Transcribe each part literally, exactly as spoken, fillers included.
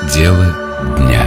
Дело дня.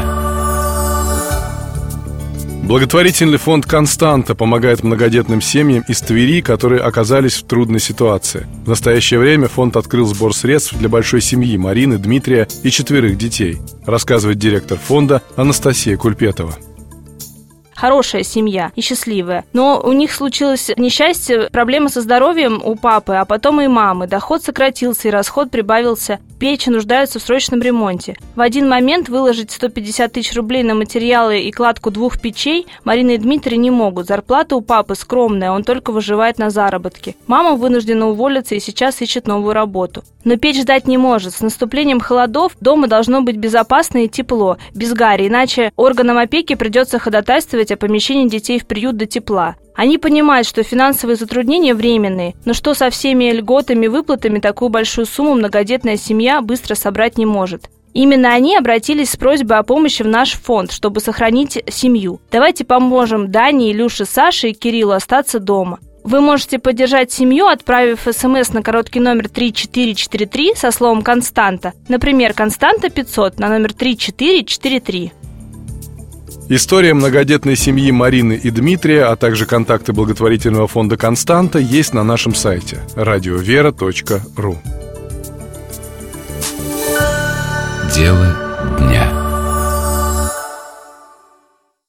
Благотворительный фонд «Константа» помогает многодетным семьям из Твери, которые оказались в трудной ситуации. В настоящее время фонд открыл сбор средств для большой семьи Марины, Дмитрия и четверых детей, рассказывает директор фонда Анастасия Кульпетова. Хорошая семья и счастливая. Но у них случилось несчастье, проблемы со здоровьем у папы, а потом и мамы. Доход сократился и расход прибавился. Печи нуждаются в срочном ремонте. В один момент выложить сто пятьдесят тысяч рублей на материалы и кладку двух печей Марина и Дмитрий не могут. Зарплата у папы скромная, он только выживает на заработки. Мама вынуждена уволиться и сейчас ищет новую работу. Но печь ждать не может. С наступлением холодов дома должно быть безопасно и тепло, без гари, иначе органам опеки придется ходатайствовать о помещении детей в приют до тепла. Они понимают, что финансовые затруднения временные, но что со всеми льготами, выплатами такую большую сумму многодетная семья быстро собрать не может. Именно они обратились с просьбой о помощи в наш фонд, чтобы сохранить семью. Давайте поможем Дане, Илюше, Саше и Кириллу остаться дома. Вы можете поддержать семью, отправив смс на короткий номер три четыре четыре три со словом «Константа». Например, «Константа пятьсот» на номер три четыре четыре три. История многодетной семьи Марины и Дмитрия, а также контакты благотворительного фонда «Константа» есть на нашем сайте радиовера точка ру. Дело